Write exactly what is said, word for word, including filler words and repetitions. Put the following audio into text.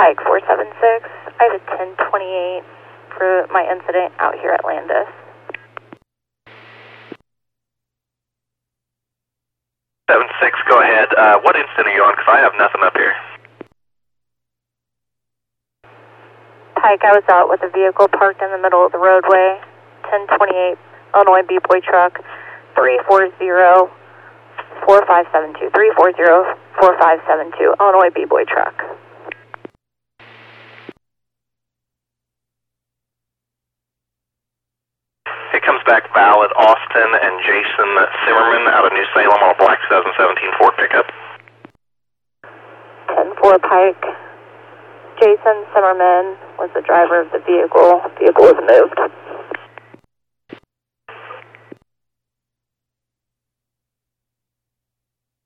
Pike four seven six, I have a ten twenty-eight for my incident out here at Landis. seven six, go ahead. Uh, what incident are you on? Because I have nothing up here. Pike, I was out with a vehicle parked in the middle of the roadway. ten twenty-eight, Illinois B-Boy truck, three four zero, four five seven two. three four zero, four five seven two, Illinois B-Boy truck. It comes back valid. Austin and Jason Zimmerman out of New Salem on a black twenty seventeen Ford pickup. ten four Pike. Jason Zimmerman was the driver of the vehicle. Vehicle was moved.